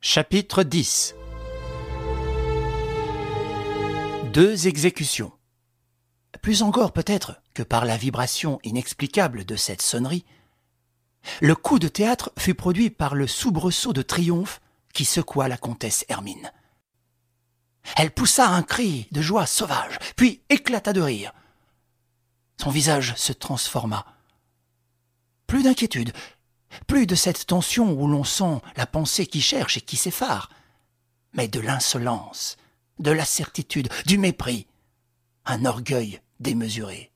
Chapitre 10. 2 exécutions. Plus encore peut-être que par la vibration inexplicable de cette sonnerie, le coup de théâtre fut produit par le soubresaut de triomphe qui secoua la comtesse Hermine. Elle poussa un cri de joie sauvage, puis éclata de rire. Son visage se transforma. Plus d'inquiétude, plus de cette tension où l'on sent la pensée qui cherche et qui s'effare, mais de l'insolence, de la certitude, du mépris, un orgueil démesuré.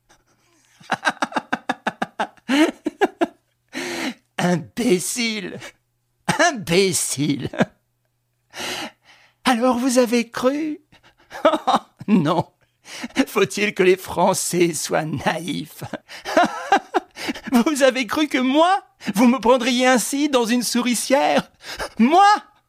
Imbécile! Imbécile! Alors vous avez cru? Non! Faut-il que les Français soient naïfs? Vous avez cru que moi, vous me prendriez ainsi dans une souricière? Moi?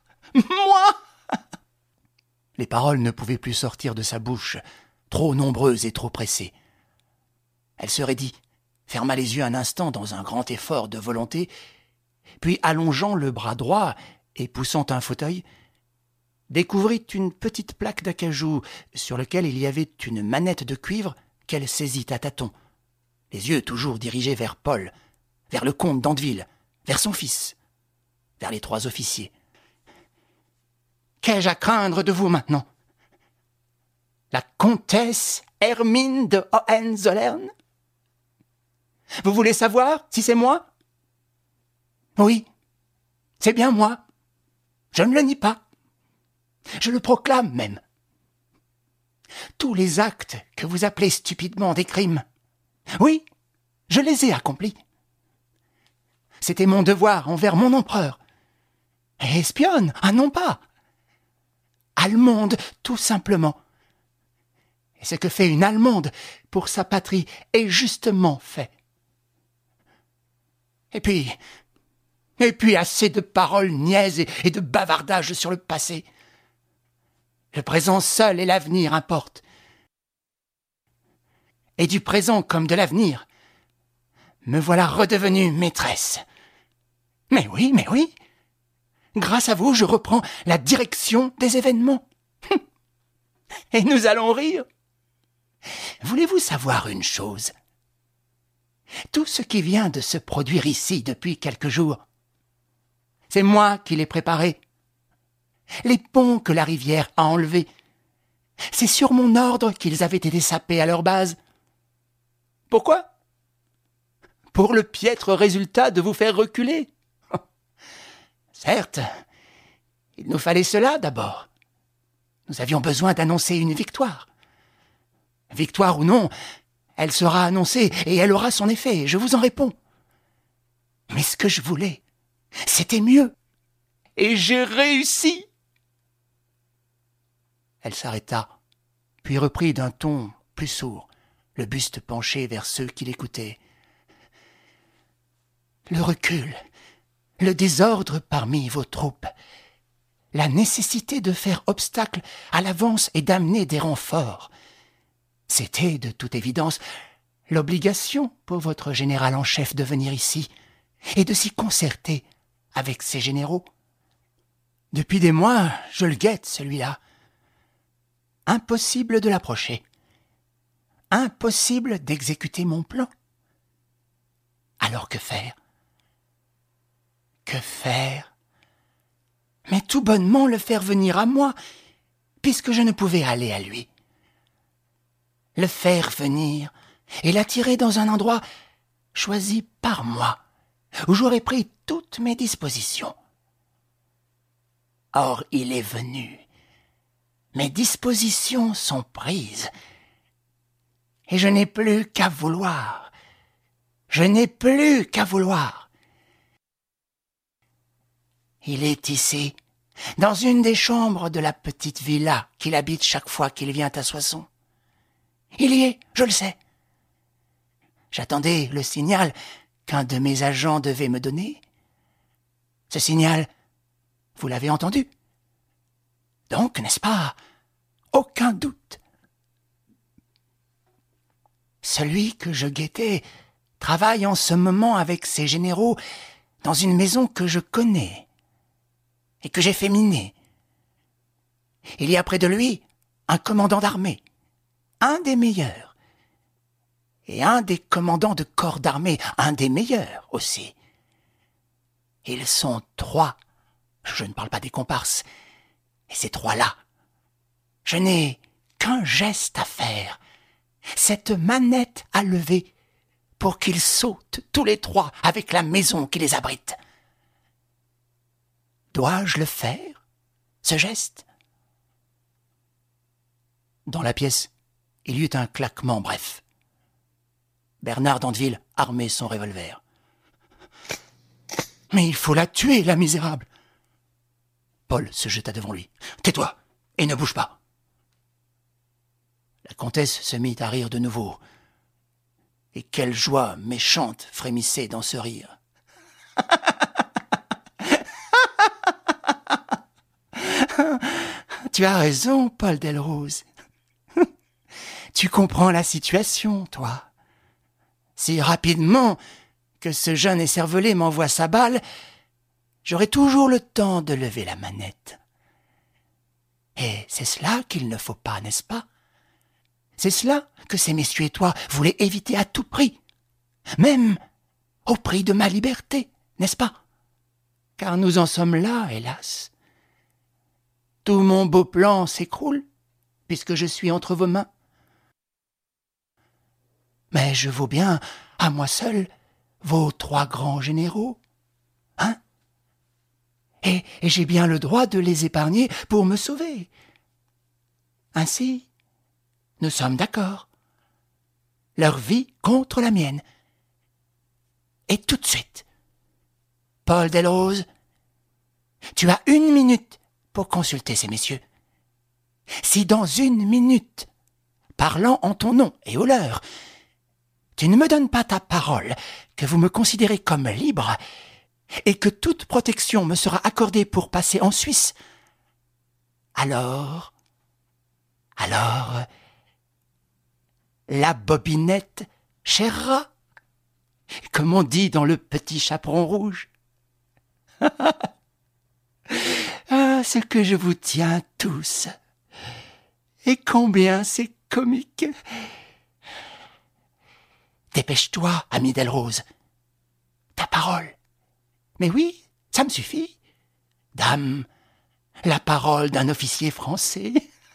Les paroles ne pouvaient plus sortir de sa bouche, trop nombreuses et trop pressées. Elle se raidit, ferma les yeux un instant dans un grand effort de volonté, puis allongeant le bras droit et poussant un fauteuil, découvrit une petite plaque d'acajou sur laquelle il y avait une manette de cuivre qu'elle saisit à tâtons, les yeux toujours dirigés vers Paul, vers le comte d'Andeville, vers son fils, vers les 3 officiers. « Qu'ai-je à craindre de vous maintenant? La comtesse Hermine de Hohenzollern? Vous voulez savoir si c'est moi? Oui, c'est bien moi. Je ne le nie pas. Je le proclame même. Tous les actes que vous appelez stupidement des crimes, oui, je les ai accomplis. C'était mon devoir envers mon empereur. Et espionne, ah non pas. Allemande, tout simplement. Et ce que fait une Allemande pour sa patrie est justement fait. Et puis assez de paroles niaises et de bavardages sur le passé. Le présent seul et l'avenir importent. Et du présent comme de l'avenir, me voilà redevenue maîtresse. Mais oui. Grâce à vous, je reprends la direction des événements. Et nous allons rire. Voulez-vous savoir une chose? Tout ce qui vient de se produire ici depuis quelques jours, c'est moi qui l'ai préparé. Les ponts que la rivière a enlevés, c'est sur mon ordre qu'ils avaient été sapés à leur base. Pourquoi? Pour le piètre résultat de vous faire reculer. Certes, il nous fallait cela d'abord. Nous avions besoin d'annoncer une victoire. Victoire ou non, elle sera annoncée et elle aura son effet, je vous en réponds. Mais ce que je voulais, c'était mieux. Et j'ai réussi. Elle s'arrêta, puis reprit d'un ton plus sourd, le buste penché vers ceux qui l'écoutaient. Le recul, le désordre parmi vos troupes, la nécessité de faire obstacle à l'avance et d'amener des renforts, c'était de toute évidence l'obligation pour votre général en chef de venir ici et de s'y concerter avec ses généraux. Depuis des mois, je le guette, celui-là. Impossible de l'approcher. Impossible d'exécuter mon plan. Alors que faire? Que faire? Mais tout bonnement le faire venir à moi, puisque je ne pouvais aller à lui. Le faire venir et l'attirer dans un endroit choisi par moi, où j'aurais pris toutes mes dispositions. Or, il est venu. Mes dispositions sont prises. Et je n'ai plus qu'à vouloir. Je n'ai plus qu'à vouloir. Il est ici, dans une des chambres de la petite villa qu'il habite chaque fois qu'il vient à Soissons. Il y est, je le sais. J'attendais le signal qu'un de mes agents devait me donner. Ce signal, vous l'avez entendu. Donc, n'est-ce pas, aucun doute. Celui que je guettais travaille en ce moment avec ses généraux dans une maison que je connais. et que j'ai fait miner. Il y a près de lui un commandant d'armée, un des meilleurs, et un des commandants de corps d'armée, un des meilleurs aussi. Ils sont 3, je ne parle pas des comparses, et ces 3-là, je n'ai qu'un geste à faire, cette manette à lever, pour qu'ils sautent tous les 3 avec la maison qui les abrite. Dois-je le faire, ce geste ? Dans la pièce, il y eut un claquement bref. Bernard d'Andeville armait son revolver. « Mais il faut la tuer, la misérable !» Paul se jeta devant lui. « Tais-toi et ne bouge pas !» La comtesse se mit à rire de nouveau. Et quelle joie méchante frémissait dans ce rire. « Tu as raison, Paul Delrose. Tu comprends la situation, toi. Si rapidement que ce jeune écervelé m'envoie sa balle, j'aurai toujours le temps de lever la manette. Et c'est cela qu'il ne faut pas, n'est-ce pas? C'est cela que ces messieurs et toi voulaient éviter à tout prix, même au prix de ma liberté, n'est-ce pas? Car nous en sommes là, hélas. Tout mon beau plan s'écroule, puisque je suis entre vos mains. Mais je vaux bien, à moi seul, vos 3 grands généraux, hein? Et j'ai bien le droit de les épargner pour me sauver. Ainsi, nous sommes d'accord. Leur vie contre la mienne. Et tout de suite, Paul Delrose, tu as 1 minute pour consulter ces messieurs. Si dans 1 minute, parlant en ton nom et au leur, tu ne me donnes pas ta parole, que vous me considérez comme libre, et que toute protection me sera accordée pour passer en Suisse, alors, la bobinette chérera, comme on dit dans Le Petit Chaperon Rouge. Ah, ce que je vous tiens tous, et combien c'est comique. Dépêche-toi, ami Delrose. Ta parole. Mais oui, ça me suffit. Dame, la parole d'un officier français.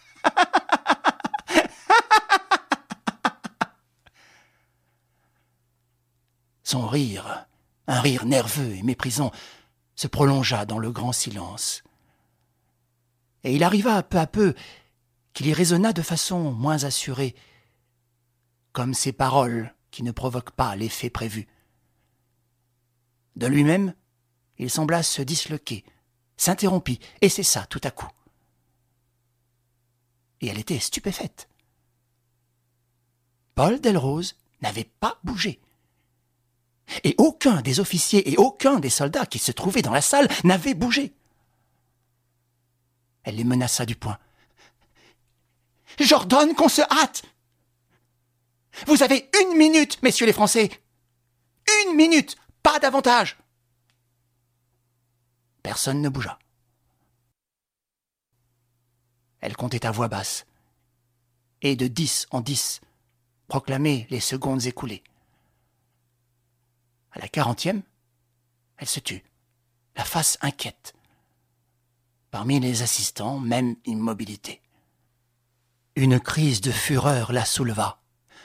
Son rire, un rire nerveux et méprisant, se prolongea dans le grand silence. Et il arriva peu à peu qu'il y résonna de façon moins assurée, comme ces paroles qui ne provoquent pas l'effet prévu. De lui-même, il sembla se disloquer, s'interrompit et cessa tout à coup. Et elle était stupéfaite. Paul Delrose n'avait pas bougé. Et aucun des officiers et aucun des soldats qui se trouvaient dans la salle n'avait bougé. Elle les menaça du poing. « J'ordonne qu'on se hâte ! Vous avez 1 minute, messieurs les Français. 1 minute, pas davantage. » Personne ne bougea. Elle comptait à voix basse, et de 10 en 10 proclamait les secondes écoulées. À la 40e, elle se tut, la face inquiète. Parmi les assistants, même immobilité. Une crise de fureur la souleva.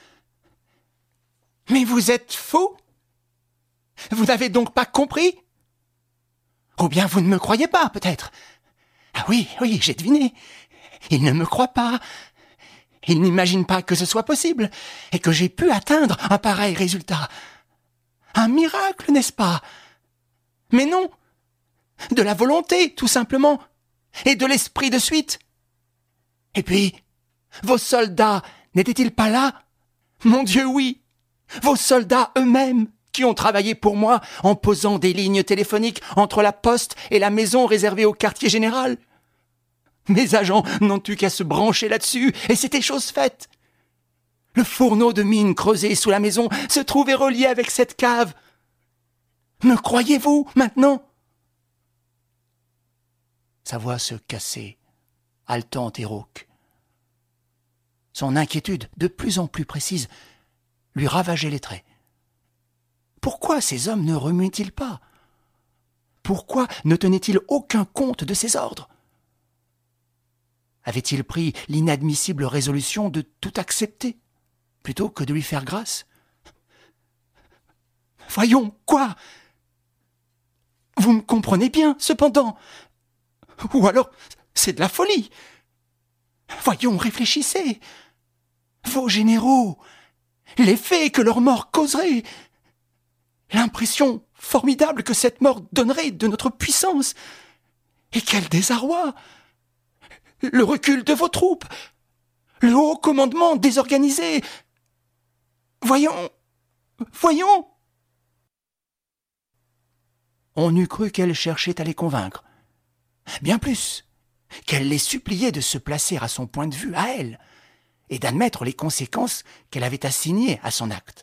« Mais vous êtes fou? Vous n'avez donc pas compris? Ou bien vous ne me croyez pas, peut-être? Ah oui, j'ai deviné. Il ne me croit pas. Il n'imagine pas que ce soit possible et que j'ai pu atteindre un pareil résultat. Un miracle, n'est-ce pas? Mais non. De la volonté, tout simplement, et de l'esprit de suite. Et puis, vos soldats n'étaient-ils pas là? Mon Dieu, oui. Vos soldats eux-mêmes, qui ont travaillé pour moi en posant des lignes téléphoniques entre la poste et la maison réservée au quartier général. Mes agents n'ont eu qu'à se brancher là-dessus, et c'était chose faite. Le fourneau de mine creusé sous la maison se trouvait relié avec cette cave. Me croyez-vous, maintenant? Sa voix se cassait, haletante et rauque. Son inquiétude, de plus en plus précise, lui ravageait les traits. Pourquoi ces hommes ne remuaient-ils pas? Pourquoi ne tenaient-ils aucun compte de ses ordres? Avait-il pris l'inadmissible résolution de tout accepter, plutôt que de lui faire grâce? Voyons, quoi? Vous me comprenez bien, cependant. Ou alors, c'est de la folie. Voyons, réfléchissez. Vos généraux, l'effet que leur mort causerait, l'impression formidable que cette mort donnerait de notre puissance, et quel désarroi! Le recul de vos troupes, le haut commandement désorganisé. Voyons, voyons. On eût cru qu'elle cherchait à les convaincre. Bien plus, qu'elle les suppliait de se placer à son point de vue, à elle, et d'admettre les conséquences qu'elle avait assignées à son acte.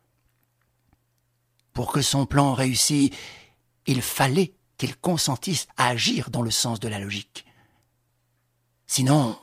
Pour que son plan réussît, il fallait qu'il consentisse à agir dans le sens de la logique. Sinon...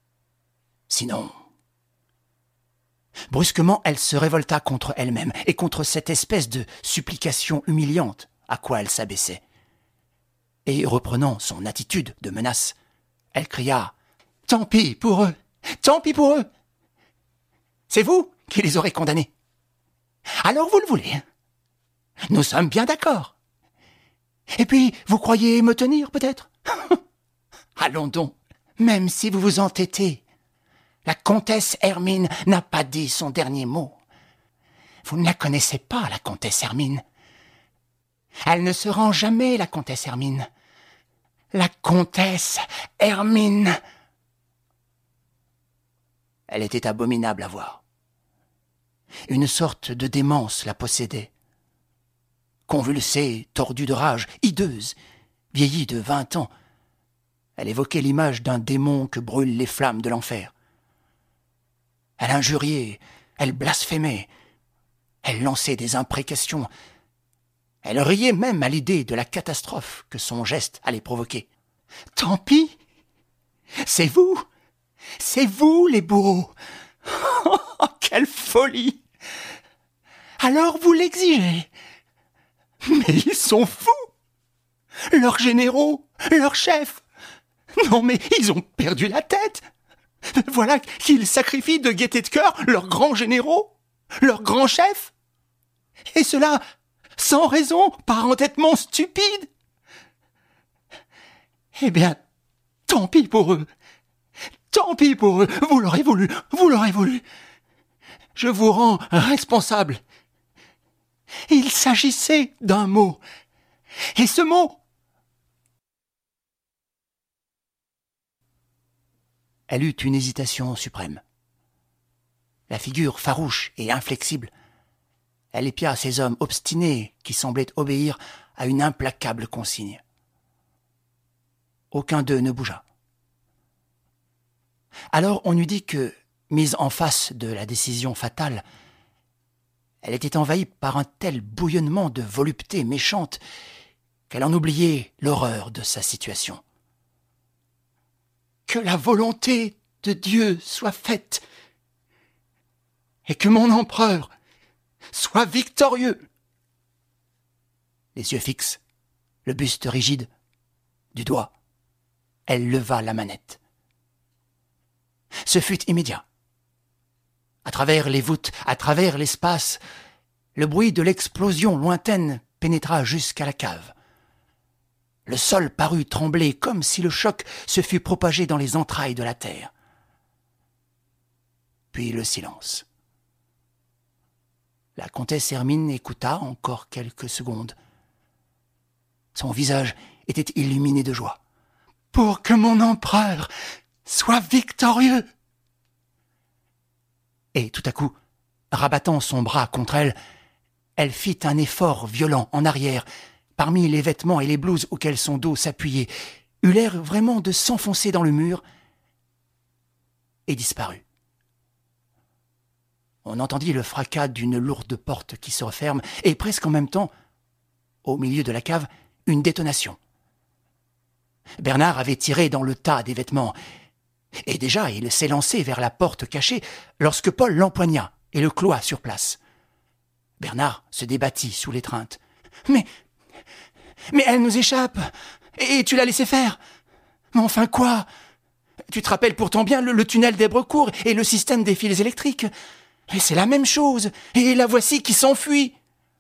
Brusquement, elle se révolta contre elle-même et contre cette espèce de supplication humiliante à quoi elle s'abaissait. Et reprenant son attitude de menace, elle cria « Tant pis pour eux! Tant pis pour eux! C'est vous qui les aurez condamnés. Alors vous le voulez. Nous sommes bien d'accord. Et puis, vous croyez me tenir, peut-être? Allons donc, même si vous vous entêtez. La comtesse Hermine n'a pas dit son dernier mot. Vous ne la connaissez pas, la comtesse Hermine. Elle ne se rend jamais, la comtesse Hermine. La comtesse Hermine. Elle était abominable à voir. Une sorte de démence la possédait. Convulsée, tordue de rage, hideuse, vieillie de 20 ans, elle évoquait l'image d'un démon que brûlent les flammes de l'enfer. Elle injuriait, elle blasphémait, elle lançait des imprécations, elle riait même à l'idée de la catastrophe que son geste allait provoquer. « Tant pis, c'est vous les bourreaux. Oh, quelle folie! Alors vous l'exigez. Mais ils sont fous! Leurs généraux, leurs chefs. Non mais ils ont perdu la tête. Voilà qu'ils sacrifient de gaieté de cœur leurs grands généraux, leurs grands chefs. Et cela sans raison, par entêtement stupide. Eh bien, tant pis pour eux. Tant pis pour eux. Vous l'aurez voulu, vous l'aurez voulu. Je vous rends responsable. Il s'agissait d'un mot. Et ce mot... Elle eut une hésitation suprême. La figure farouche et inflexible, elle épia ces hommes obstinés qui semblaient obéir à une implacable consigne. Aucun d'eux ne bougea. Alors on eût dit que, mise en face de la décision fatale, elle était envahie par un tel bouillonnement de volupté méchante qu'elle en oubliait l'horreur de sa situation. Que la volonté de Dieu soit faite et que mon empereur soit victorieux. Les yeux fixes, le buste rigide, du doigt, elle leva la manette. Ce fut immédiat. À travers les voûtes, à travers l'espace, le bruit de l'explosion lointaine pénétra jusqu'à la cave. Le sol parut trembler comme si le choc se fût propagé dans les entrailles de la terre. Puis le silence. La comtesse Hermine écouta encore quelques secondes. Son visage était illuminé de joie. « Pour que mon empereur soit victorieux !» Et tout à coup, rabattant son bras contre elle, elle fit un effort violent en arrière, parmi les vêtements et les blouses auxquels son dos s'appuyait, eut l'air vraiment de s'enfoncer dans le mur et disparut. On entendit le fracas d'une lourde porte qui se referme et presque en même temps, au milieu de la cave, une détonation. Bernard avait tiré dans le tas des vêtements, et déjà il s'élançait vers la porte cachée lorsque Paul l'empoigna et le cloua sur place. Bernard se débattit sous l'étreinte. « Mais elle nous échappe, et tu l'as laissé faire. Mais enfin quoi? Tu te rappelles pourtant bien le tunnel d'Hébrecourt et le système des fils électriques. Et c'est la même chose, et la voici qui s'enfuit. »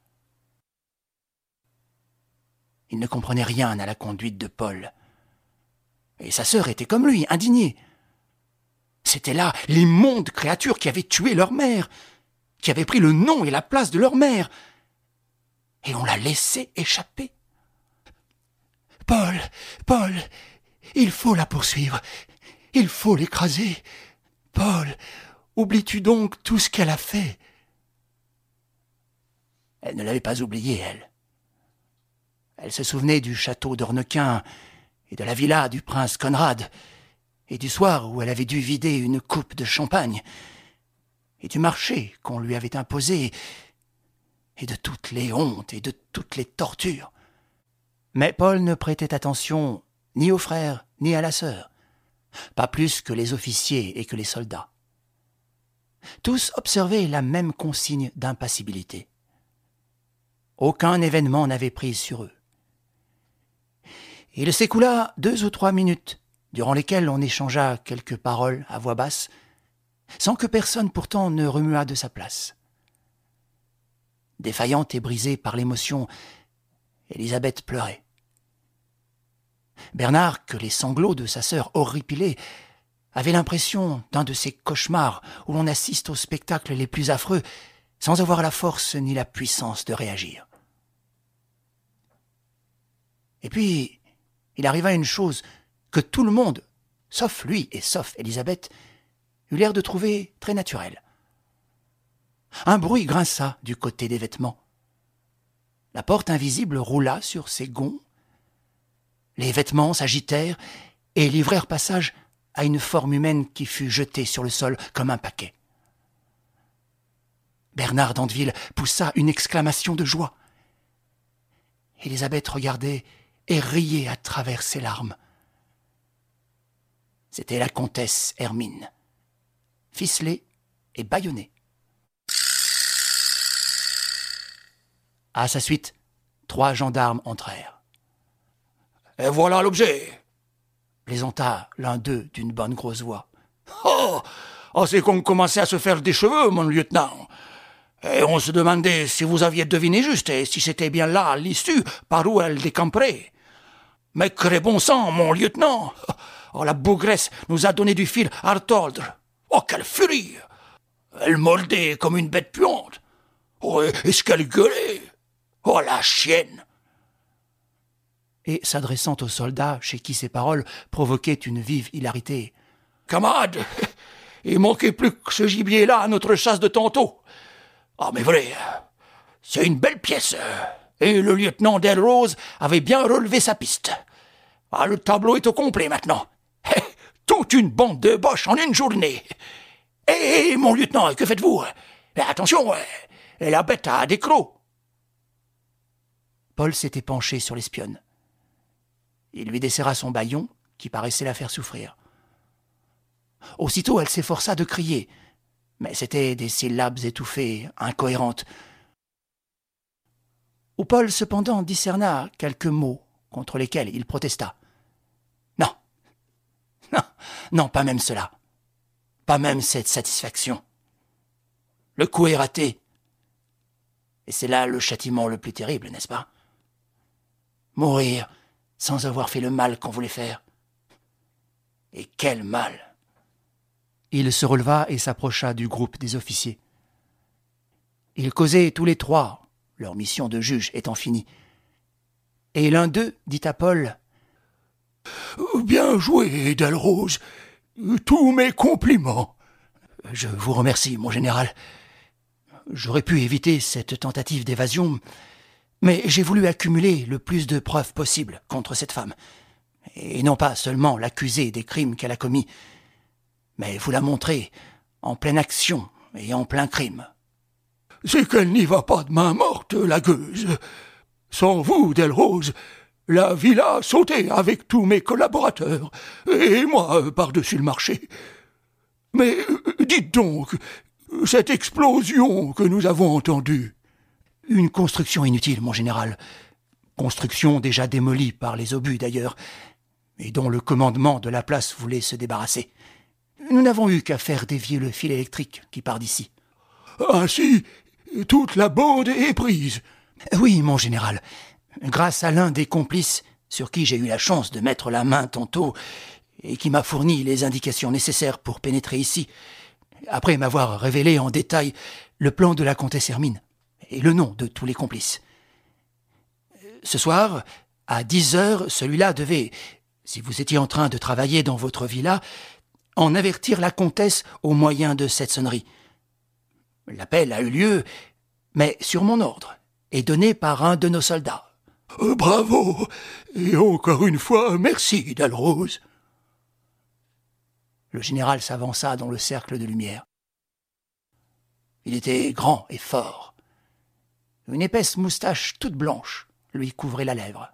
Il ne comprenait rien à la conduite de Paul. Et sa sœur était comme lui, indignée. C'étaient là l'immonde créature qui avait tué leur mère, qui avait pris le nom et la place de leur mère. Et on l'a laissé échapper. « Paul, il faut la poursuivre, il faut l'écraser. Paul, oublies-tu donc tout ce qu'elle a fait ?» Elle ne l'avait pas oublié, elle. Elle se souvenait du château d'Ornequin et de la villa du prince Conrad, et du soir où elle avait dû vider une coupe de champagne, et du marché qu'on lui avait imposé, et de toutes les hontes et de toutes les tortures. Mais Paul ne prêtait attention ni au frère ni à la sœur, pas plus que les officiers et que les soldats. Tous observaient la même consigne d'impassibilité. Aucun événement n'avait prise sur eux. Il s'écoula 2 ou 3 minutes, durant lesquelles on échangea quelques paroles à voix basse, sans que personne pourtant ne remuât de sa place. Défaillante et brisée par l'émotion, Élisabeth pleurait. Bernard, que les sanglots de sa sœur horripilaient, avait l'impression d'un de ces cauchemars où l'on assiste aux spectacles les plus affreux sans avoir la force ni la puissance de réagir. Et puis, il arriva une chose que tout le monde, sauf lui et sauf Élisabeth, eut l'air de trouver très naturelle. Un bruit grinça du côté des vêtements. La porte invisible roula sur ses gonds. Les vêtements s'agitèrent et livrèrent passage à une forme humaine qui fut jetée sur le sol comme un paquet. Bernard d'Andeville poussa une exclamation de joie. Élisabeth regardait et riait à travers ses larmes. C'était la comtesse Hermine, ficelée et bâillonnée. À sa suite, 3 gendarmes entrèrent. « Et voilà l'objet !» plaisanta l'un d'eux d'une bonne grosse voix. « Oh, c'est qu'on commençait à se faire des cheveux, mon lieutenant. Et on se demandait si vous aviez deviné juste et si c'était bien là l'issue par où elle décamperait. Mais cré bon sang, mon lieutenant! Oh, la bougresse nous a donné du fil à retordre. Oh, quelle furie! Elle mordait comme une bête puante. Oh, est-ce qu'elle gueulait? Oh, la chienne! » Et s'adressant aux soldats chez qui ces paroles provoquaient une vive hilarité. « Camarades, il manquait plus que ce gibier-là à notre chasse de tantôt. Ah, mais vrai, c'est une belle pièce. Et le lieutenant Delrose avait bien relevé sa piste. Ah, le tableau est au complet maintenant. Toute une bande de boches en une journée. Eh, mon lieutenant, que faites-vous? Attention, la bête a des crocs. » Paul s'était penché sur l'espionne. Il lui desserra son bâillon, qui paraissait la faire souffrir. Aussitôt, elle s'efforça de crier, mais c'étaient des syllabes étouffées, incohérentes, où Paul cependant discerna quelques mots contre lesquels il protesta. Non, pas même cela. Pas même cette satisfaction. Le coup est raté. Et c'est là le châtiment le plus terrible, n'est-ce pas? Mourir sans avoir fait le mal qu'on voulait faire. Et quel mal! Il se releva et s'approcha du groupe des officiers. Ils causaient tous les 3, leur mission de juge étant finie. Et l'un d'eux dit à Paul: « Bien joué, Delrose. Tous mes compliments. »« Je vous remercie, mon général. J'aurais pu éviter cette tentative d'évasion, mais j'ai voulu accumuler le plus de preuves possible contre cette femme, et non pas seulement l'accuser des crimes qu'elle a commis, mais vous la montrer en pleine action et en plein crime. »« C'est qu'elle n'y va pas de main morte, la gueuse. Sans vous, Delrose, La villa a sauté avec tous mes collaborateurs, et moi par-dessus le marché. Mais dites donc, cette explosion que nous avons entendue... Une construction inutile, mon général. Construction déjà démolie par les obus d'ailleurs, et dont le commandement de la place voulait se débarrasser. Nous n'avons eu qu'à faire dévier le fil électrique qui part d'ici. Ainsi, toute la bande est prise. Oui, mon général. Grâce à l'un des complices sur qui j'ai eu la chance de mettre la main tantôt et qui m'a fourni les indications nécessaires pour pénétrer ici, après m'avoir révélé en détail le plan de la comtesse Hermine et le nom de tous les complices. Ce soir, à 10 heures, celui-là devait, si vous étiez en train de travailler dans votre villa, en avertir la comtesse au moyen de cette sonnerie. L'appel a eu lieu, mais sur mon ordre, et donné par un de nos soldats. Bravo, et encore une fois, merci, Dalrose. Le général s'avança dans le cercle de lumière. Il était grand et fort. Une épaisse moustache toute blanche lui couvrait la lèvre.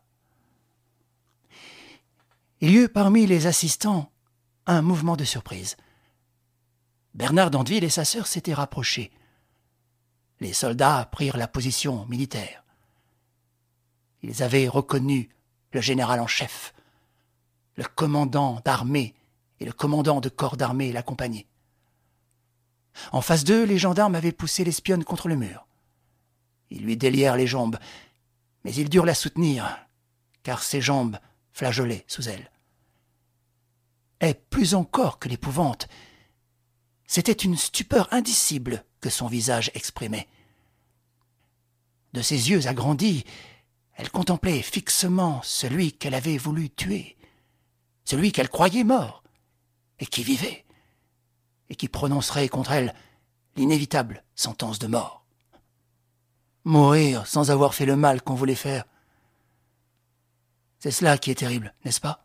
Il y eut parmi les assistants un mouvement de surprise. Bernard d'Andeville et sa sœur s'étaient rapprochés. Les soldats prirent la position militaire. Ils avaient reconnu le général en chef. Le commandant d'armée et le commandant de corps d'armée l'accompagnaient. En face d'eux, les gendarmes avaient poussé l'espionne contre le mur. Ils lui délièrent les jambes, mais ils durent la soutenir, car ses jambes flageolaient sous elle. Et plus encore que l'épouvante, c'était une stupeur indicible que son visage exprimait. De ses yeux agrandis, elle contemplait fixement celui qu'elle avait voulu tuer, celui qu'elle croyait mort, et qui vivait, et qui prononcerait contre elle l'inévitable sentence de mort. Mourir sans avoir fait le mal qu'on voulait faire. C'est cela qui est terrible, n'est-ce pas?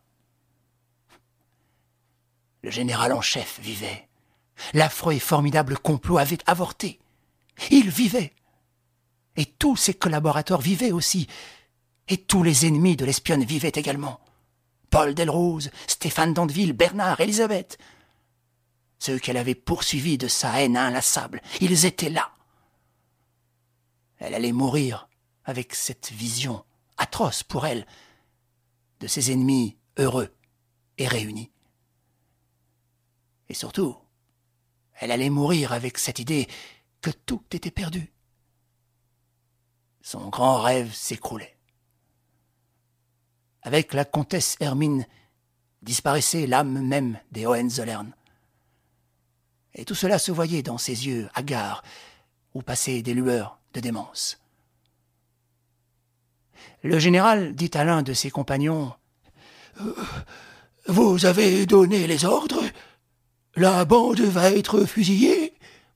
Le général en chef vivait. L'affreux et formidable complot avait avorté. Il vivait. Et tous ses collaborateurs vivaient aussi. Et tous les ennemis de l'espionne vivaient également. Paul Delrose, Stéphane d'Andeville, Bernard, Élisabeth. Ceux qu'elle avait poursuivis de sa haine inlassable, ils étaient là. Elle allait mourir avec cette vision atroce pour elle de ses ennemis heureux et réunis. Et surtout, elle allait mourir avec cette idée que tout était perdu. Son grand rêve s'écroulait. Avec la comtesse Hermine disparaissait l'âme même des Hohenzollern. Et tout cela se voyait dans ses yeux hagards où passaient des lueurs de démence. Le général dit à l'un de ses compagnons « Vous avez donné les ordres ? La bande va être fusillée ?»«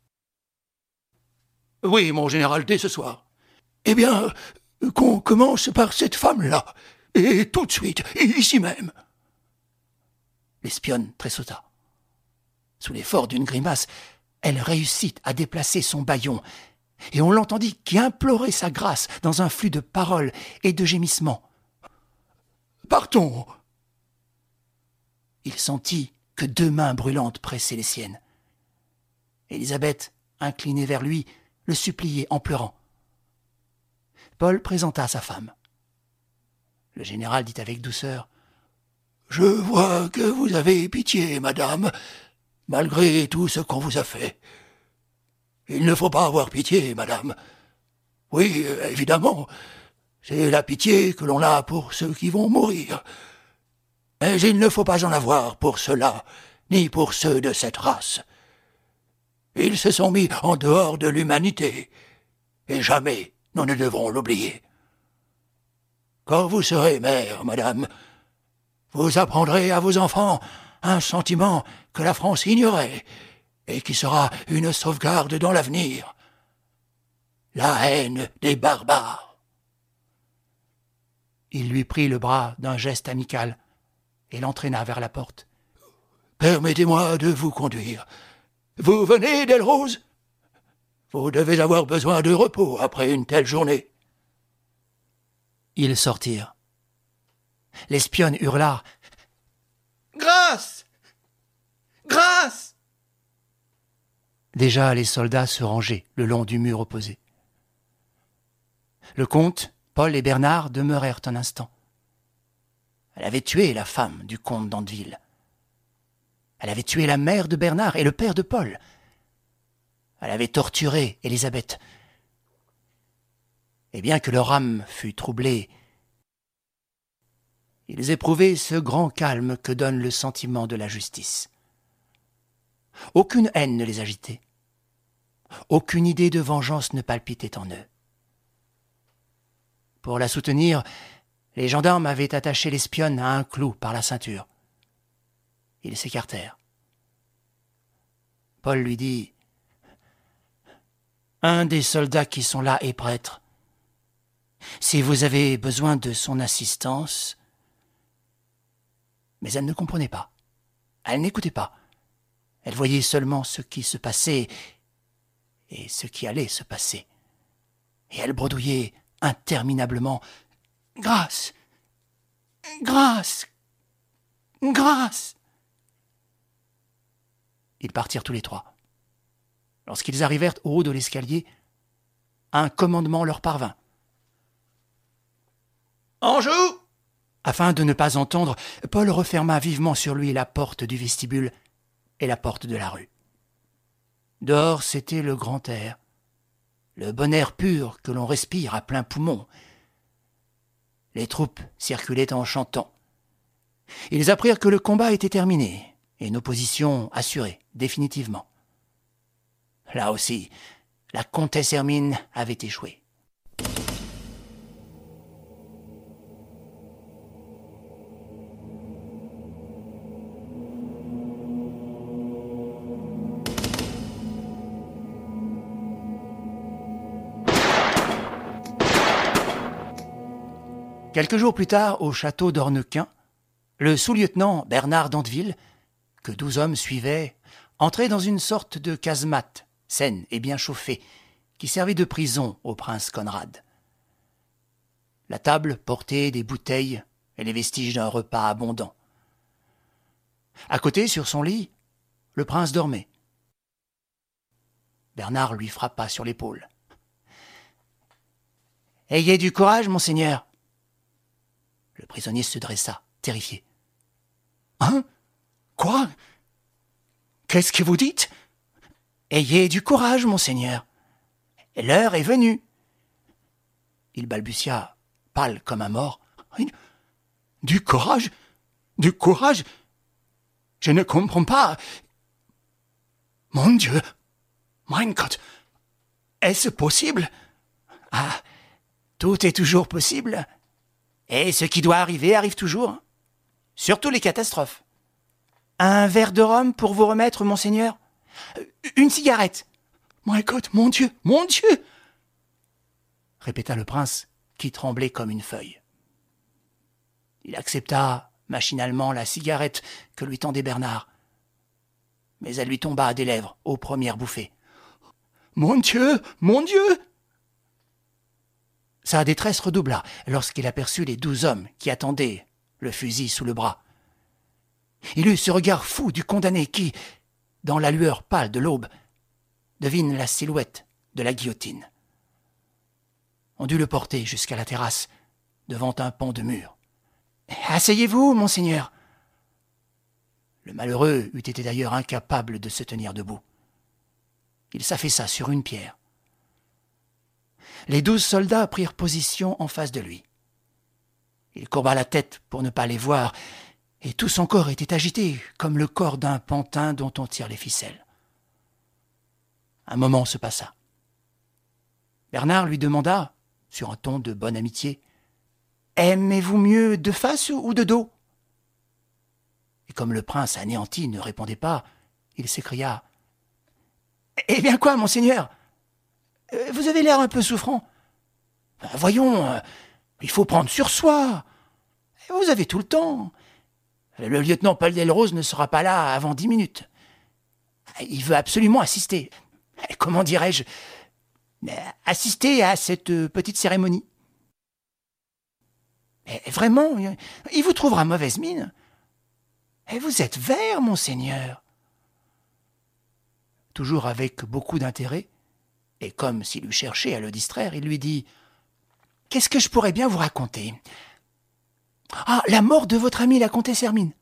Oui, mon général, dès ce soir. »« Eh bien, qu'on commence par cette femme-là, et tout de suite, ici même. » L'espionne tressauta. Sous l'effort d'une grimace, elle réussit à déplacer son bâillon, et on l'entendit qui implorait sa grâce dans un flux de paroles et de gémissements. « Partons !» Il sentit que 2 mains brûlantes pressaient les siennes. Élisabeth, inclinée vers lui, le suppliait en pleurant. Paul présenta sa femme. Le général dit avec douceur « Je vois que vous avez pitié, madame, malgré tout ce qu'on vous a fait. Il ne faut pas avoir pitié, madame. Oui, évidemment, c'est la pitié que l'on a pour ceux qui vont mourir. Mais il ne faut pas en avoir pour ceux-là, ni pour ceux de cette race. Ils se sont mis en dehors de l'humanité, et jamais nous ne devrons l'oublier. Quand vous serez mère, madame, vous apprendrez à vos enfants un sentiment que la France ignorait, et qui sera une sauvegarde dans l'avenir. La haine des barbares. Il lui prit le bras d'un geste amical et l'entraîna vers la porte. « Permettez-moi de vous conduire. Vous venez, Delrose ? Vous devez avoir besoin de repos après une telle journée. » Ils sortirent. L'espionne hurla « Grâce ! Grâce !» Déjà, les soldats se rangeaient le long du mur opposé. Le comte, Paul et Bernard demeurèrent un instant. Elle avait tué la femme du comte d'Andeville. Elle avait tué la mère de Bernard et le père de Paul. Elle avait torturé Élisabeth. Et bien que leur âme fût troublée, ils éprouvaient ce grand calme que donne le sentiment de la justice. Aucune haine ne les agitait. Aucune idée de vengeance ne palpitait en eux. Pour la soutenir, les gendarmes avaient attaché l'espionne à un clou par la ceinture. Ils s'écartèrent. Paul lui dit « Un des soldats qui sont là est prêtre. Si vous avez besoin de son assistance... » Mais elle ne comprenait pas. Elle n'écoutait pas. Elle voyait seulement ce qui se passait et ce qui allait se passer. Et elle bredouillait interminablement « Grâce! Grâce! Grâce !» Ils partirent tous les trois. Lorsqu'ils arrivèrent au haut de l'escalier, un commandement leur parvint. « En joue !» Afin de ne pas entendre, Paul referma vivement sur lui la porte du vestibule et la porte de la rue. Dehors, c'était le grand air, le bon air pur que l'on respire à plein poumon. Les troupes circulaient en chantant. Ils apprirent que le combat était terminé et une opposition assurée définitivement. Là aussi, la comtesse Hermine avait échoué. Quelques jours plus tard, au château d'Ornequin, le sous-lieutenant Bernard d'Andeville, que 12 hommes suivaient, entrait dans une sorte de casemate, saine et bien chauffée, qui servait de prison au prince Conrad. La table portait des bouteilles et les vestiges d'un repas abondant. À côté, sur son lit, le prince dormait. Bernard lui frappa sur l'épaule. « Ayez du courage, monseigneur !» Le prisonnier se dressa, terrifié. « Hein ? Quoi ? Qu'est-ce que vous dites ? Ayez du courage, monseigneur. L'heure est venue. » Il balbutia, pâle comme un mort. « Du courage ? Du courage ? Je ne comprends pas. Mon Dieu ! Mein Gott ! Est-ce possible ? Ah, tout est toujours possible. Et ce qui doit arriver arrive toujours. Surtout les catastrophes. Un verre de rhum pour vous remettre, monseigneur ? Une cigarette ? My God, mon Dieu, mon Dieu ! Répéta le prince, qui tremblait comme une feuille. Il accepta machinalement la cigarette que lui tendait Bernard. Mais elle lui tomba des lèvres aux premières bouffées. Mon Dieu, mon Dieu ! Sa détresse redoubla lorsqu'il aperçut les 12 hommes qui attendaient, le fusil sous le bras. Il eut ce regard fou du condamné qui, dans la lueur pâle de l'aube, devine la silhouette de la guillotine. On dut le porter jusqu'à la terrasse, devant un pan de mur. « Asseyez-vous, monseigneur !» Le malheureux eût été d'ailleurs incapable de se tenir debout. Il s'affaissa sur une pierre. Les 12 soldats prirent position en face de lui. Il courba la tête pour ne pas les voir, et tout son corps était agité comme le corps d'un pantin dont on tire les ficelles. Un moment se passa. Bernard lui demanda, sur un ton de bonne amitié, « Aimez-vous mieux de face ou de dos ?» Et comme le prince anéanti ne répondait pas, il s'écria, « Eh bien quoi, monseigneur ? Vous avez l'air un peu souffrant. Voyons, il faut prendre sur soi. Vous avez tout le temps. Le lieutenant Paul Delrose ne sera pas là avant 10 minutes. Il veut absolument assister. Comment dirais-je ? Assister à cette petite cérémonie. Vraiment, il vous trouvera mauvaise mine. Vous êtes vert, monseigneur. » Toujours avec beaucoup d'intérêt, et comme s'il eût cherché à le distraire, il lui dit « Qu'est-ce que je pourrais bien vous raconter ? Ah, la mort de votre amie la comtesse Hermine.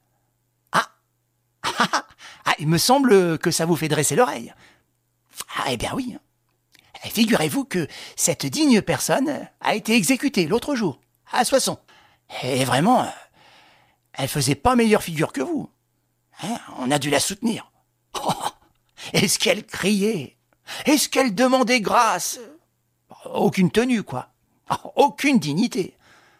Ah, il me semble que ça vous fait dresser l'oreille. Ah, eh bien oui. Figurez-vous que cette digne personne a été exécutée l'autre jour, à Soissons. Et vraiment, elle faisait pas meilleure figure que vous. On a dû la soutenir. Oh, est-ce qu'elle criait? Est-ce qu'elle demandait grâce? Aucune tenue, quoi. Aucune dignité.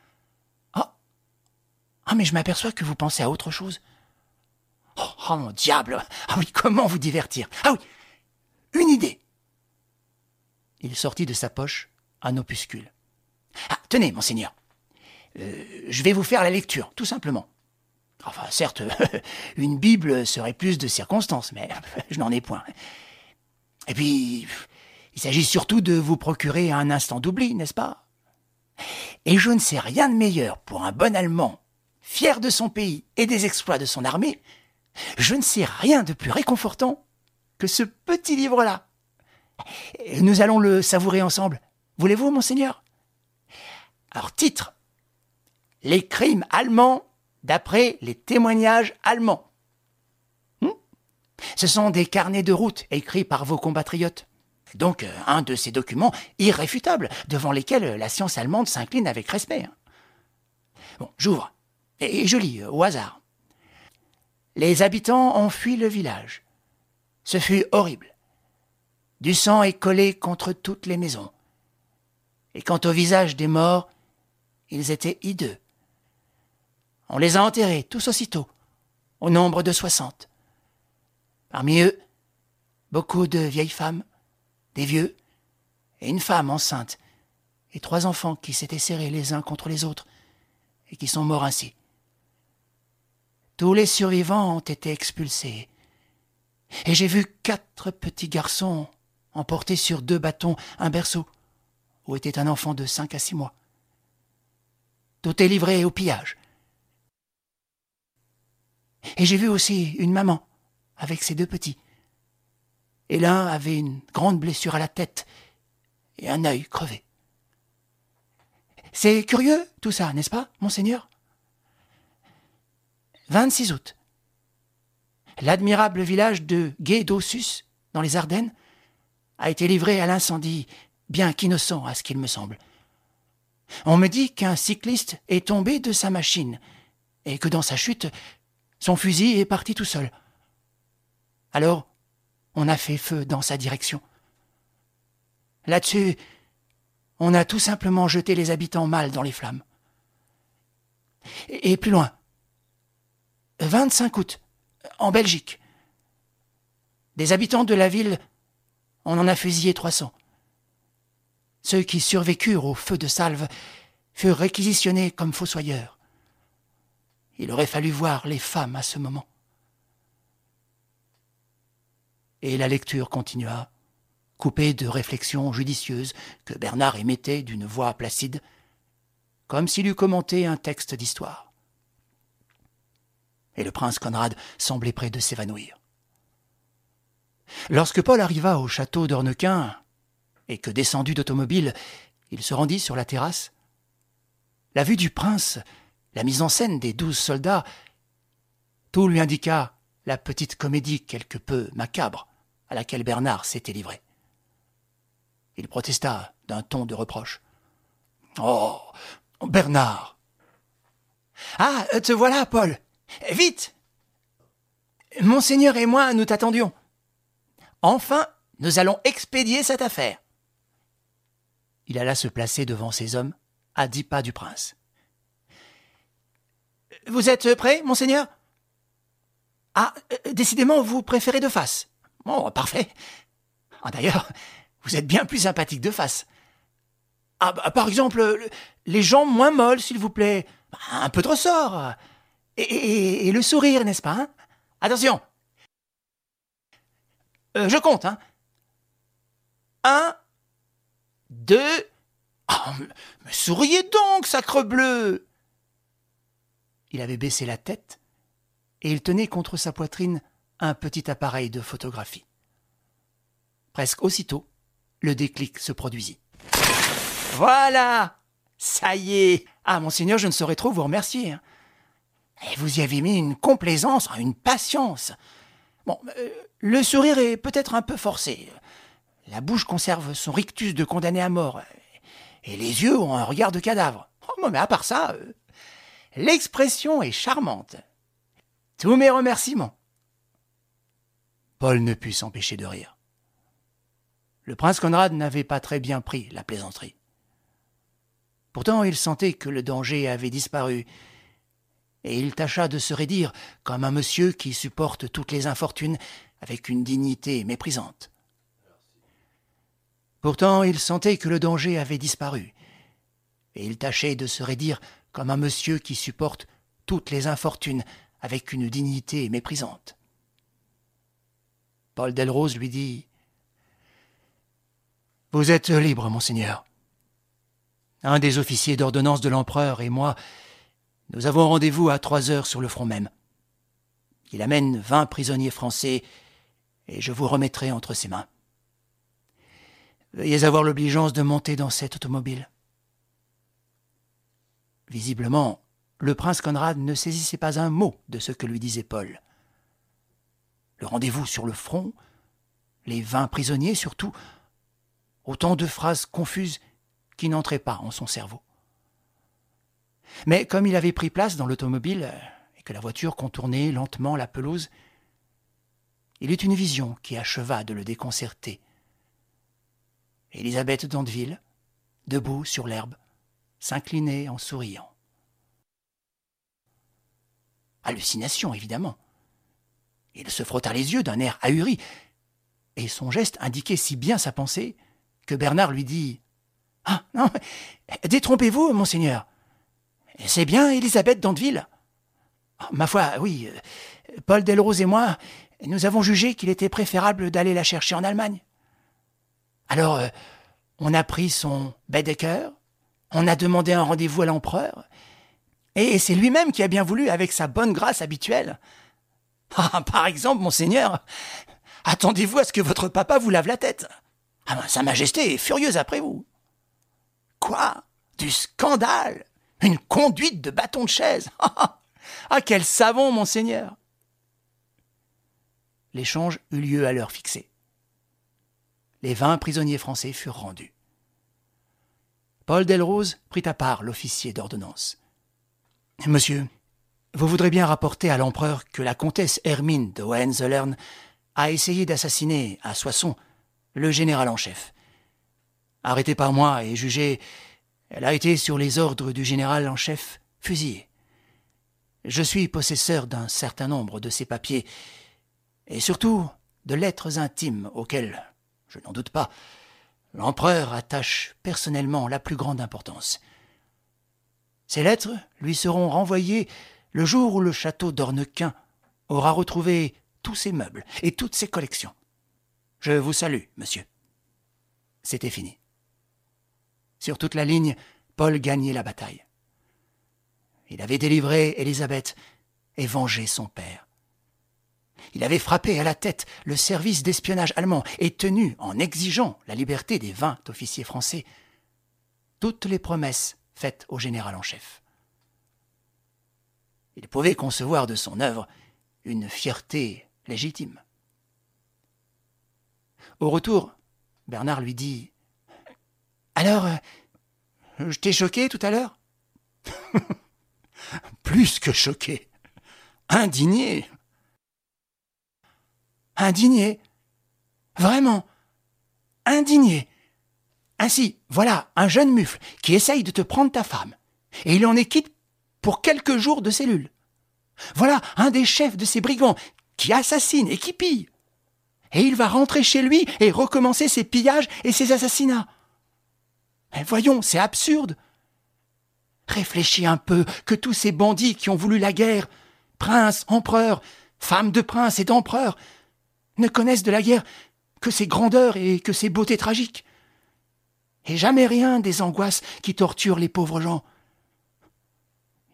Ah, mais je m'aperçois que vous pensez à autre chose. Oh, mon diable! Ah oui, comment vous divertir? Ah oui, une idée! Il sortit de sa poche un opuscule. Ah, tenez, monseigneur. Je vais vous faire la lecture, tout simplement. Enfin, certes, une Bible serait plus de circonstances, mais je n'en ai point. Et puis, il s'agit surtout de vous procurer un instant d'oubli, n'est-ce pas? Et je ne sais rien de meilleur pour un bon Allemand, fier de son pays et des exploits de son armée, je ne sais rien de plus réconfortant que ce petit livre-là. Nous allons le savourer ensemble. Voulez-vous, monseigneur? Alors, titre: Les crimes allemands d'après les témoignages allemands. Ce sont des carnets de route écrits par vos compatriotes. Donc, un de ces documents irréfutables devant lesquels la science allemande s'incline avec respect. Bon, j'ouvre et je lis au hasard. Les habitants ont fui le village. Ce fut horrible. Du sang est collé contre toutes les maisons. Et quant au visage des morts, ils étaient hideux. On les a enterrés tous aussitôt, au nombre de 60. Parmi eux, beaucoup de vieilles femmes, des vieux, et une femme enceinte, et 3 enfants qui s'étaient serrés les uns contre les autres, et qui sont morts ainsi. Tous les survivants ont été expulsés. Et j'ai vu 4 petits garçons emporter sur 2 bâtons un berceau, où était un enfant de 5 à 6 mois. Tout est livré au pillage. Et j'ai vu aussi une maman avec ses 2 petits. Et l'un avait une grande blessure à la tête et un œil crevé. C'est curieux tout ça, n'est-ce pas, monseigneur? 26 août. L'admirable village de Guédossus, dans les Ardennes, a été livré à l'incendie, bien qu'innocent à ce qu'il me semble. On me dit qu'un cycliste est tombé de sa machine et que dans sa chute, son fusil est parti tout seul. Alors, on a fait feu dans sa direction. Là-dessus, on a tout simplement jeté les habitants mal dans les flammes. Et plus loin, 25 août, en Belgique. Des habitants de la ville, on en a fusillé 300. Ceux qui survécurent au feu de salve furent réquisitionnés comme fossoyeurs. Il aurait fallu voir les femmes à ce moment. Et la lecture continua, coupée de réflexions judicieuses que Bernard émettait d'une voix placide, comme s'il eût commenté un texte d'histoire. Et le prince Conrad semblait près de s'évanouir. Lorsque Paul arriva au château d'Ornequin, et que, descendu d'automobile, il se rendit sur la terrasse, la vue du prince, la mise en scène des 12 soldats, tout lui indiqua la petite comédie quelque peu macabre à laquelle Bernard s'était livré. Il protesta d'un ton de reproche. « Oh, Bernard !»« Ah, te voilà, Paul ! Vite ! Monseigneur et moi, nous t'attendions. Enfin, nous allons expédier cette affaire. » Il alla se placer devant ses hommes, à 10 pas du prince. « Vous êtes prêts, monseigneur ? Ah, décidément, vous préférez de face. Oh, parfait. Ah, d'ailleurs, vous êtes bien plus sympathique de face. Ah, par exemple, les jambes moins molles, s'il vous plaît. Un peu de ressort. Et le sourire, n'est-ce pas, hein? Attention. Je compte, hein. 1, 2... Oh, mais souriez donc, sacrebleu! Il avait baissé la tête et il tenait contre sa poitrine un petit appareil de photographie. Presque aussitôt, le déclic se produisit. « Voilà! Ça y est! Ah, monseigneur, je ne saurais trop vous remercier. Hein. Et vous y avez mis une complaisance, une patience. Bon, le sourire est peut-être un peu forcé. La bouche conserve son rictus de condamné à mort. Et les yeux ont un regard de cadavre. Oh, mais à part ça, l'expression est charmante. Tous mes remerciements. » Paul ne put s'empêcher de rire. Le prince Conrad n'avait pas très bien pris la plaisanterie. Pourtant, il sentait que le danger avait disparu, et il tâcha de se raidir comme un monsieur qui supporte toutes les infortunes avec une dignité méprisante. Pourtant, il sentait que le danger avait disparu, et il tâchait de se raidir comme un monsieur qui supporte toutes les infortunes avec une dignité méprisante. Paul Delrose lui dit « Vous êtes libre, monseigneur. Un des officiers d'ordonnance de l'empereur et moi, nous avons rendez-vous à 3 heures sur le front même. Il amène 20 prisonniers français et je vous remettrai entre ses mains. Veuillez avoir l'obligeance de monter dans cette automobile. » Visiblement, le prince Conrad ne saisissait pas un mot de ce que lui disait Paul. Le rendez-vous sur le front, les 20 prisonniers surtout, autant de phrases confuses qui n'entraient pas en son cerveau. Mais comme il avait pris place dans l'automobile et que la voiture contournait lentement la pelouse, il eut une vision qui acheva de le déconcerter. Élisabeth d'Andeville, debout sur l'herbe, s'inclinait en souriant. Hallucination, évidemment. Il se frotta les yeux d'un air ahuri, et son geste indiquait si bien sa pensée que Bernard lui dit « Ah, non, détrompez-vous, monseigneur. C'est bien Élisabeth d'Andeville. Ma foi, oui, Paul Delrose et moi, nous avons jugé qu'il était préférable d'aller la chercher en Allemagne. Alors, on a pris son Baedeker, on a demandé un rendez-vous à l'empereur, et c'est lui-même qui a bien voulu avec sa bonne grâce habituelle. Ah, par exemple, monseigneur, attendez-vous à ce que votre papa vous lave la tête. Ah, Sa Majesté est furieuse après vous. Quoi? Du scandale? Une conduite de bâton de chaise? Ah, quel savon, monseigneur! L'échange eut lieu à l'heure fixée. Les 20 prisonniers français furent rendus. Paul Delrose prit à part l'officier d'ordonnance. « Monsieur, vous voudrez bien rapporter à l'empereur que la comtesse Hermine de Hohenzollern a essayé d'assassiner à Soissons le général en chef. Arrêtée par moi et jugée, elle a été sur les ordres du général en chef fusillée. Je suis possesseur d'un certain nombre de ces papiers et surtout de lettres intimes auxquelles, je n'en doute pas, l'empereur attache personnellement la plus grande importance. Ces lettres lui seront renvoyées le jour où le château d'Ornequin aura retrouvé tous ses meubles et toutes ses collections. Je vous salue, monsieur. » C'était fini. Sur toute la ligne, Paul gagnait la bataille. Il avait délivré Élisabeth et vengé son père. Il avait frappé à la tête le service d'espionnage allemand et tenu, en exigeant la liberté des 20 officiers français, toutes les promesses faites au général en chef. Il pouvait concevoir de son œuvre une fierté légitime. Au retour, Bernard lui dit « Alors, je t'ai choqué tout à l'heure ?»« Plus que choqué, indigné. »« Indigné, vraiment, indigné. Ainsi, voilà un jeune mufle qui essaye de te prendre ta femme, et il en est quitte pour quelques jours de cellule. Voilà un des chefs de ces brigands qui assassine et qui pille. Et il va rentrer chez lui et recommencer ses pillages et ses assassinats. Mais voyons, c'est absurde. Réfléchis un peu que tous ces bandits qui ont voulu la guerre, princes, empereurs, femmes de princes et d'empereurs, ne connaissent de la guerre que ses grandeurs et que ses beautés tragiques. Et jamais rien des angoisses qui torturent les pauvres gens.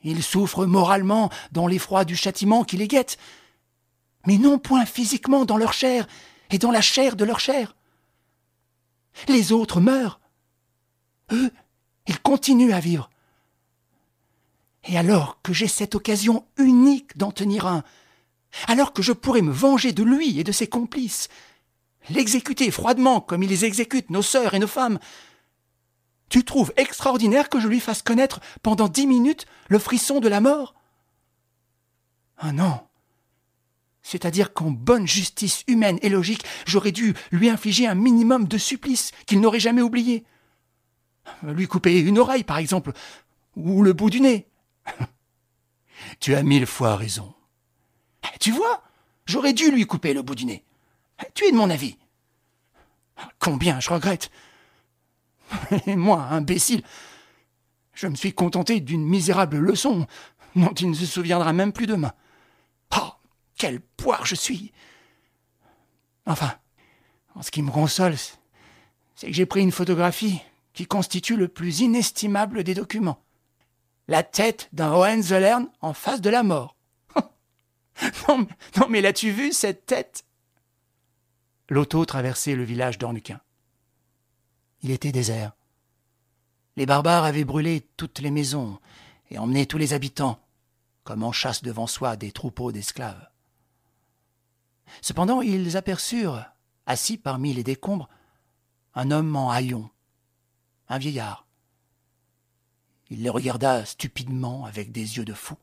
Ils souffrent moralement dans l'effroi du châtiment qui les guette, mais non point physiquement dans leur chair et dans la chair de leur chair. Les autres meurent. Eux, ils continuent à vivre. Et alors que j'ai cette occasion unique d'en tenir un, alors que je pourrais me venger de lui et de ses complices, l'exécuter froidement comme ils les exécutent nos sœurs et nos femmes, tu trouves extraordinaire que je lui fasse connaître pendant 10 minutes le frisson de la mort? Ah non. C'est-à-dire qu'en bonne justice humaine et logique, j'aurais dû lui infliger un minimum de supplice qu'il n'aurait jamais oublié. Lui couper une oreille, par exemple, ou le bout du nez. Tu as 1000 fois raison. Tu vois, j'aurais dû lui couper le bout du nez. Tu es de mon avis. Combien je regrette. Et moi, imbécile, je me suis contenté d'une misérable leçon dont il ne se souviendra même plus demain. Oh, quel poire je suis! Enfin, en ce qui me console, c'est que j'ai pris une photographie qui constitue le plus inestimable des documents. La tête d'un Hohenzollern en face de la mort. Non, mais l'as-tu vu, cette tête? L'auto traversait le village d'Ornuquin. Il était désert. Les barbares avaient brûlé toutes les maisons et emmené tous les habitants, comme on chasse devant soi des troupeaux d'esclaves. Cependant, ils aperçurent, assis parmi les décombres, un homme en haillons, un vieillard. Il les regarda stupidement avec des yeux de fou.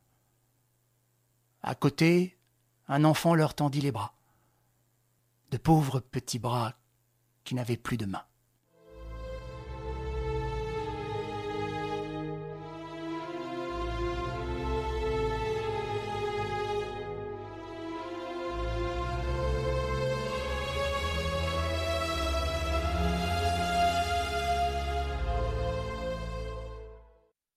À côté, un enfant leur tendit les bras, de pauvres petits bras qui n'avaient plus de mains.